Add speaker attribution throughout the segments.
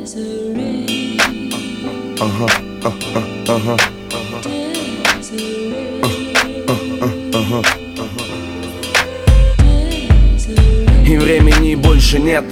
Speaker 1: И времени больше нет.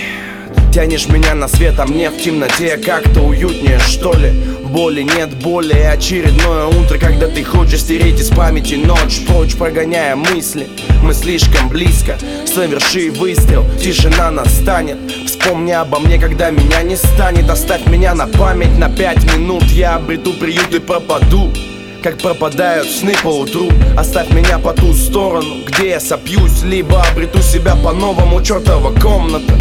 Speaker 1: Тянешь меня на свет, а мне в темноте как-то уютнее, что ли. Боли нет, боли, очередное утро, когда ты хочешь стереть из памяти ночь, прочь прогоняя мысли. Мы слишком близко, соверши выстрел, тишина настанет. Вспомни обо мне, когда меня не станет. Оставь меня на память на 5 минут, я обрету приют и пропаду, как пропадают сны поутру. Оставь меня по ту сторону, где я сопьюсь, либо обрету себя по-новому. Чертова комната,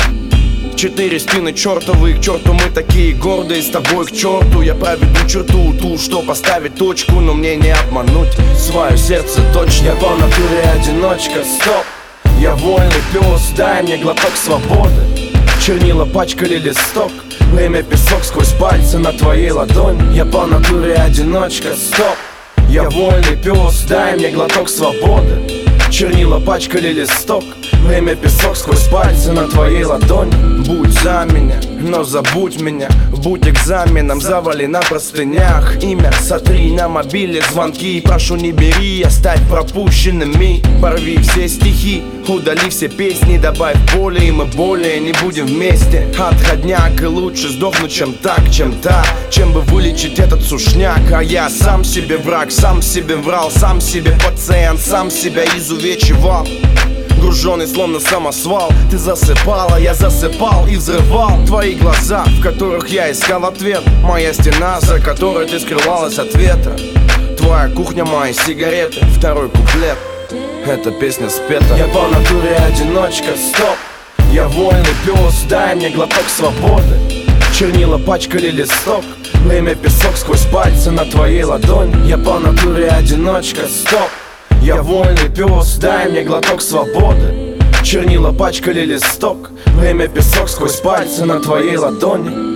Speaker 1: 4 стены чертовы, к черту мы такие гордые. С тобой к черту я проведу черту, ту, что поставить точку, но мне не обмануть свое сердце точно. Я по натуре одиночка, стоп. Я вольный пес, дай мне глоток свободы. Чернила пачкали листок, время песок сквозь пальцы на твоей ладони. Я по натуре одиночка, стоп. Я вольный пес, дай мне глоток свободы. Чернила пачкали листок, время песок сквозь пальцы на твоей ладони. Будь за меня, но забудь меня. Будь экзаменом, завали на простынях. Имя сотри на мобиле, звонки прошу не бери, оставь пропущенными. Порви все стихи, удали все песни, добавь боли, и мы более не будем вместе. Отходняк, и лучше сдохнуть, чем так, чем та, чем бы вылечить этот сушняк. А я сам себе враг, сам себе врал, сам себе пациент, сам себя изувечивал. Груженный словно самосвал, ты засыпала, я засыпал и взрывал твои глаза, в которых я искал ответ. Моя стена, за которой ты скрывалась от ветра. Твоя кухня, мои сигареты. Второй куплет, эта песня спета. Я по натуре одиночка, стоп. Я вольный пес, дай мне глоток свободы. Чернила пачкали листок, время песок сквозь пальцы на твоей ладони. Я по натуре одиночка, стоп. Я вольный пес, дай мне глоток свободы. Чернила пачкали листок, время песок сквозь пальцы на твоей ладони.